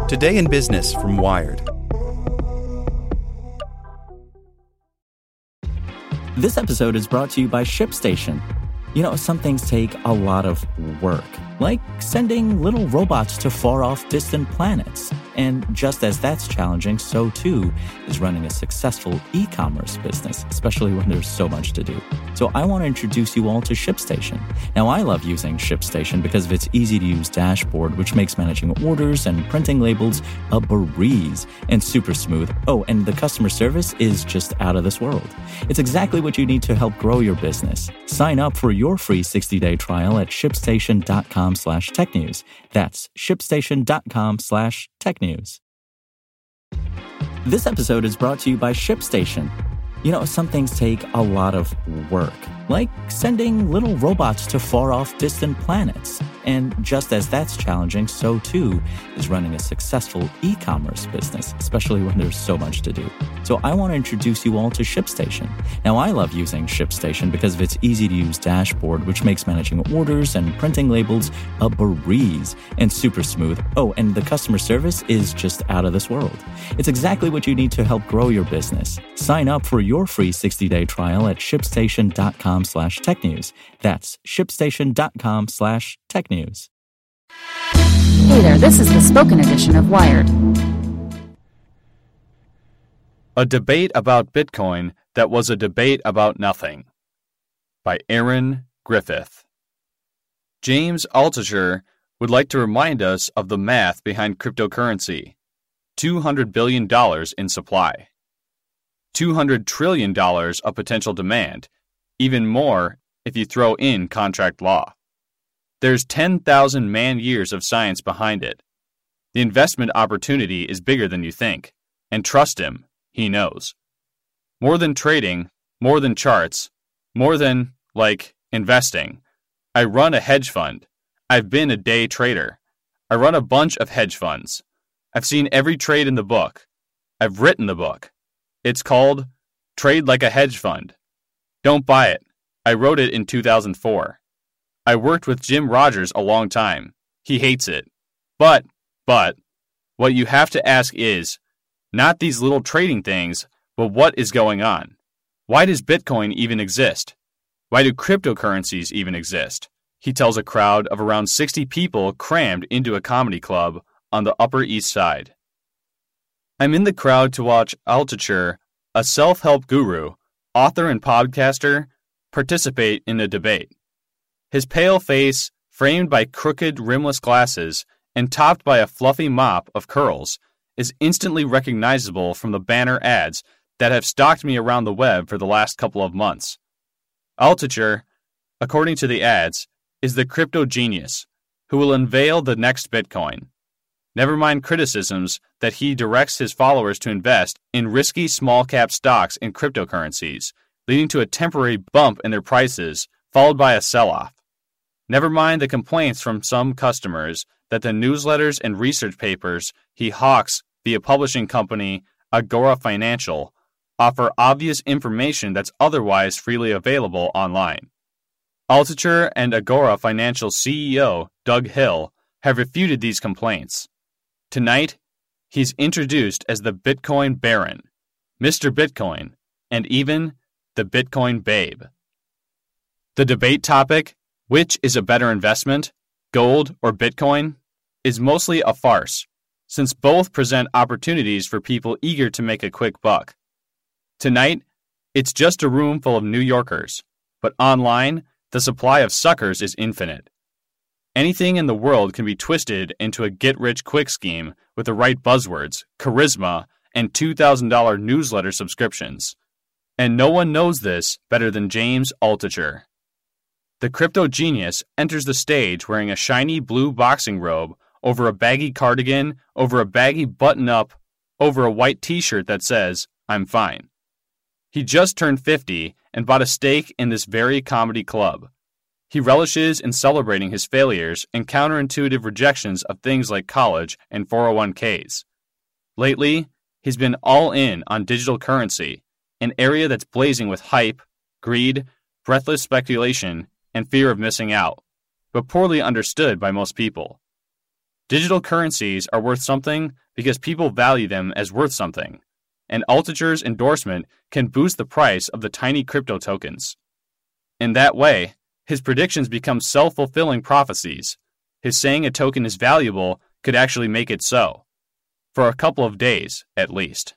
Today in Business from Wired. This episode is brought to you by ShipStation. You know, some things take a lot of work, like sending little robots to far-off distant planets. And just as that's challenging, so too is running a successful e-commerce business, especially when there's so much to do. So I want to introduce you all to ShipStation. Now, I love using ShipStation because of its easy-to-use dashboard, which makes managing orders and printing labels a breeze and super smooth. Oh, and the customer service is just out of this world. It's exactly what you need to help grow your business. Sign up for your free 60-day trial at shipstation.com/technews. That's shipstation.com/technews. This episode is brought to you by ShipStation. You know, some things take a lot of work, like sending little robots to far-off distant planets. And just as that's challenging, so too is running a successful e-commerce business, especially when there's so much to do. So I want to introduce you all to ShipStation. Now, I love using ShipStation because of its easy-to-use dashboard, which makes managing orders and printing labels a breeze and super smooth. Oh, and the customer service is just out of this world. It's exactly what you need to help grow your business. Sign up for your free 60-day trial at shipstation.com/technews. That's shipstation.com/technews. Hey there, this is the spoken edition of Wired. A debate about Bitcoin that was a debate about nothing. By Aaron Griffith. James Altucher would like to remind us of the math behind cryptocurrency. $200 billion in supply. $200 trillion of potential demand, even more if you throw in contract law. There's 10,000 man-years of science behind it. The investment opportunity is bigger than you think, and trust him, he knows. More than trading, more than charts, more than, investing. I run a hedge fund. I've been a day trader. I run a bunch of hedge funds. I've seen every trade in the book. I've written the book. It's called Trade Like a Hedge Fund. Don't buy it. I wrote it in 2004. I worked with Jim Rogers a long time. He hates it. But, what you have to ask is, not these little trading things, but what is going on? Why does Bitcoin even exist? Why do cryptocurrencies even exist? He tells a crowd of around 60 people crammed into a comedy club on the Upper East Side. I'm in the crowd to watch Altucher, a self-help guru, author and podcaster, participate in a debate. His pale face, framed by crooked rimless glasses and topped by a fluffy mop of curls, is instantly recognizable from the banner ads that have stalked me around the web for the last couple of months. Altucher, according to the ads, is the crypto genius who will unveil the next Bitcoin. Never mind criticisms that he directs his followers to invest in risky small-cap stocks and cryptocurrencies, leading to a temporary bump in their prices, followed by a sell-off. Never mind the complaints from some customers that the newsletters and research papers he hawks via publishing company Agora Financial offer obvious information that's otherwise freely available online. Altucher and Agora Financial CEO Doug Hill have refuted these complaints. Tonight, he's introduced as the Bitcoin Baron, Mr. Bitcoin, and even the Bitcoin Babe. The debate topic, which is a better investment, gold or Bitcoin, is mostly a farce, since both present opportunities for people eager to make a quick buck. Tonight, it's just a room full of New Yorkers, but online, the supply of suckers is infinite. Anything in the world can be twisted into a get-rich-quick scheme with the right buzzwords, charisma, and $2,000 newsletter subscriptions. And no one knows this better than James Altucher. The crypto genius enters the stage wearing a shiny blue boxing robe over a baggy cardigan, over a baggy button-up, over a white t-shirt that says, "I'm fine." He just turned 50 and bought a stake in this very comedy club. He relishes in celebrating his failures and counterintuitive rejections of things like college and 401ks. Lately, he's been all in on digital currency, an area that's blazing with hype, greed, breathless speculation, and fear of missing out, but poorly understood by most people. Digital currencies are worth something because people value them as worth something, and Altucher's endorsement can boost the price of the tiny crypto tokens. In that way, his predictions become self-fulfilling prophecies. His saying a token is valuable could actually make it so. For a couple of days, at least.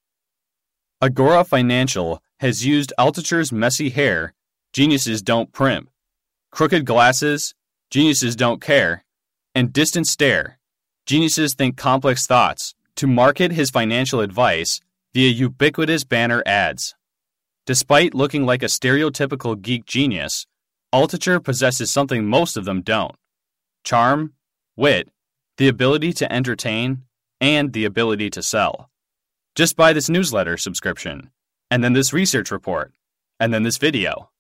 Agora Financial has used Altucher's messy hair, geniuses don't primp, crooked glasses, geniuses don't care, and distant stare, geniuses think complex thoughts, to market his financial advice via ubiquitous banner ads. Despite looking like a stereotypical geek genius, Altucher possesses something most of them don't: charm, wit, the ability to entertain, and the ability to sell. Just buy this newsletter subscription, and then this research report, and then this video.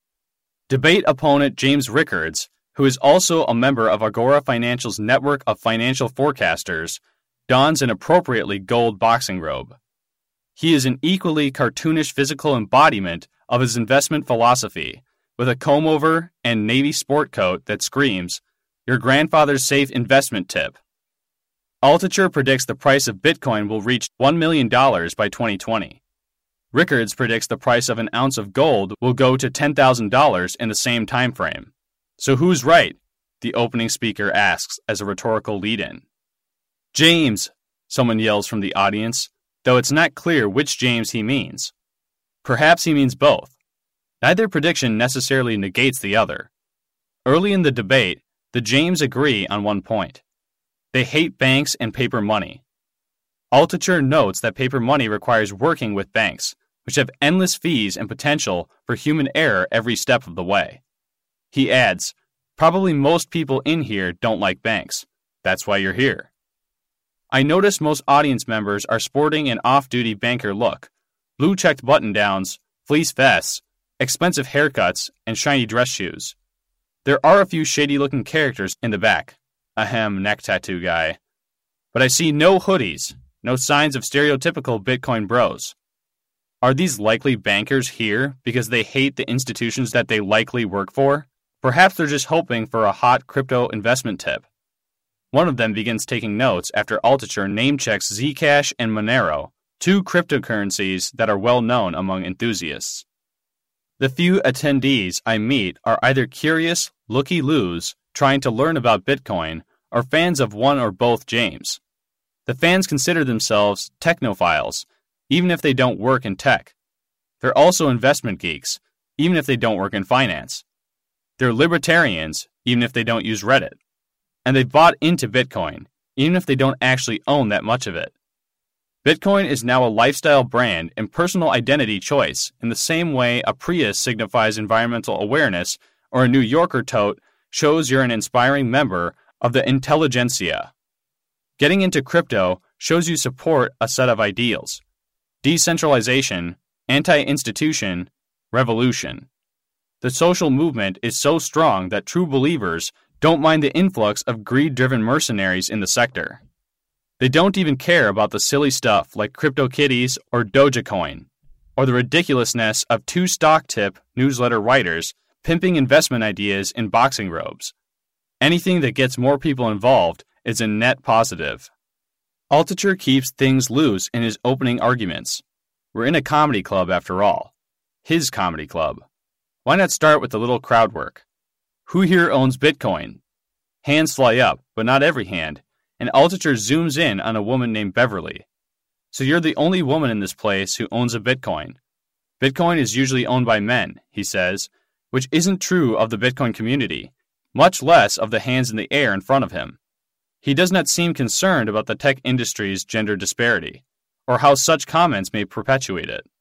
Debate opponent James Rickards, who is also a member of Agora Financial's network of financial forecasters, dons an appropriately gold boxing robe. He is an equally cartoonish physical embodiment of his investment philosophy, with a comb-over and navy sport coat that screams, "Your grandfather's safe investment tip." Altucher predicts the price of Bitcoin will reach $1 million by 2020. Rickards predicts the price of an ounce of gold will go to $10,000 in the same time frame. So who's right? The opening speaker asks as a rhetorical lead-in. "James," someone yells from the audience, though it's not clear which James he means. Perhaps he means both. Neither prediction necessarily negates the other. Early in the debate, the James agree on one point. They hate banks and paper money. Altucher notes that paper money requires working with banks, which have endless fees and potential for human error every step of the way. He adds, "Probably most people in here don't like banks. That's why you're here." I notice most audience members are sporting an off-duty banker look: blue-checked button-downs, fleece vests, expensive haircuts, and shiny dress shoes. There are a few shady-looking characters in the back. Ahem, neck tattoo guy. But I see no hoodies, no signs of stereotypical Bitcoin bros. Are these likely bankers here because they hate the institutions that they likely work for? Perhaps they're just hoping for a hot crypto investment tip. One of them begins taking notes after Altucher name-checks Zcash and Monero, two cryptocurrencies that are well known among enthusiasts. The few attendees I meet are either curious looky-loos trying to learn about Bitcoin or fans of one or both James. The fans consider themselves technophiles, even if they don't work in tech. They're also investment geeks, even if they don't work in finance. They're libertarians, even if they don't use Reddit. And they've bought into Bitcoin, even if they don't actually own that much of it. Bitcoin is now a lifestyle brand and personal identity choice in the same way a Prius signifies environmental awareness or a New Yorker tote shows you're an inspiring member of the intelligentsia. Getting into crypto shows you support a set of ideals: decentralization, anti-institution, revolution. The social movement is so strong that true believers don't mind the influx of greed-driven mercenaries in the sector. They don't even care about the silly stuff like CryptoKitties or Dogecoin, or the ridiculousness of two stock-tip newsletter writers pimping investment ideas in boxing robes. Anything that gets more people involved is a net positive. Altucher keeps things loose in his opening arguments. We're in a comedy club after all. His comedy club. Why not start with a little crowd work? Who here owns Bitcoin? Hands fly up, but not every hand, and Altucher zooms in on a woman named Beverly. So you're the only woman in this place who owns a Bitcoin. Bitcoin is usually owned by men, he says, which isn't true of the Bitcoin community, much less of the hands in the air in front of him. He does not seem concerned about the tech industry's gender disparity, or how such comments may perpetuate it.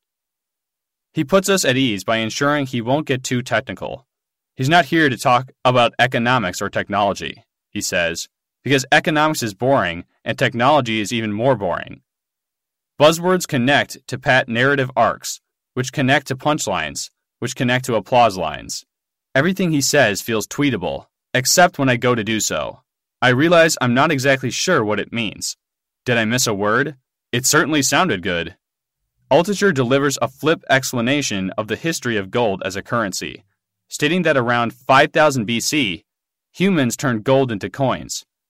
He puts us at ease by ensuring he won't get too technical. He's not here to talk about economics or technology, he says, because economics is boring and technology is even more boring. Buzzwords connect to pat narrative arcs, which connect to punchlines, which connect to applause lines. Everything he says feels tweetable, except when I go to do so. I realize I'm not exactly sure what it means. Did I miss a word? It certainly sounded good. Altucher delivers a flip explanation of the history of gold as a currency, stating that around 5000 BC, humans turned gold into coins,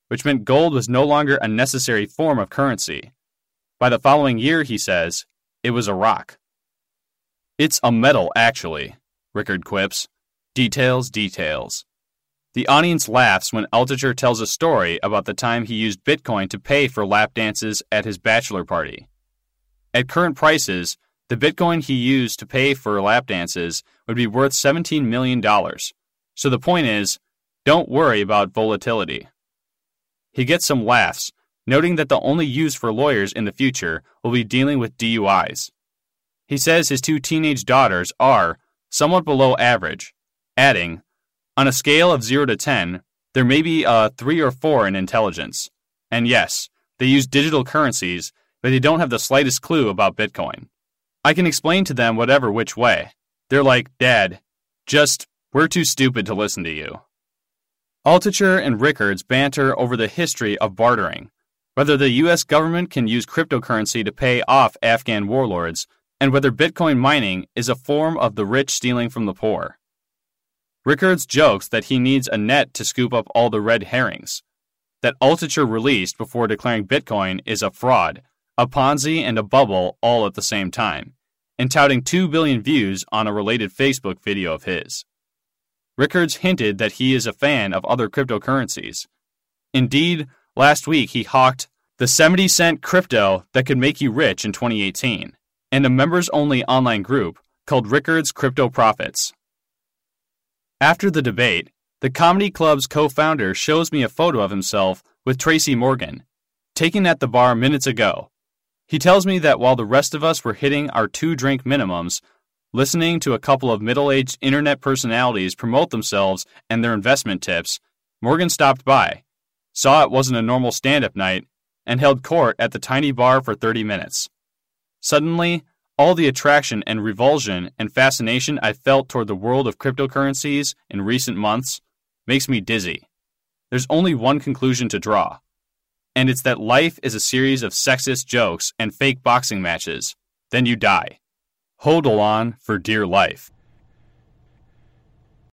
which meant gold was no longer a necessary form of currency. By the following year, he says, it was a rock. It's a metal, actually, Rickard quips. Details, details. The audience laughs when Altucher tells a story about the time he used Bitcoin to pay for lap dances at his bachelor party. At current prices, the Bitcoin he used to pay for lap dances would be worth $17 million. So the point is, don't worry about volatility. He gets some laughs, noting that the only use for lawyers in the future will be dealing with DUIs. He says his 2 teenage daughters are somewhat below average, adding, on a scale of 0 to 10, there may be a 3 or 4 in intelligence. And yes, they use digital currencies, but they don't have the slightest clue about Bitcoin. I can explain to them whatever which way. They're like, Dad, we're too stupid to listen to you. Altucher and Rickards banter over the history of bartering, whether the U.S. government can use cryptocurrency to pay off Afghan warlords, and whether Bitcoin mining is a form of the rich stealing from the poor. Rickards jokes that he needs a net to scoop up all the red herrings, that Altucher released before declaring Bitcoin is a fraud, a Ponzi, and a bubble all at the same time, and touting 2 billion views on a related Facebook video of his. Rickards hinted that he is a fan of other cryptocurrencies. Indeed, last week he hawked the 70-cent crypto that could make you rich in 2018, and a members-only online group called Rickards Crypto Profits. After the debate, the comedy club's co-founder shows me a photo of himself with Tracy Morgan, taken at the bar minutes ago. He tells me that while the rest of us were hitting our 2-drink minimums, listening to a couple of middle-aged internet personalities promote themselves and their investment tips, Morgan stopped by, saw it wasn't a normal stand-up night, and held court at the tiny bar for 30 minutes. Suddenly, all the attraction and revulsion and fascination I felt toward the world of cryptocurrencies in recent months makes me dizzy. There's only one conclusion to draw, and it's that life is a series of sexist jokes and fake boxing matches. Then you die. Hodl on for dear life.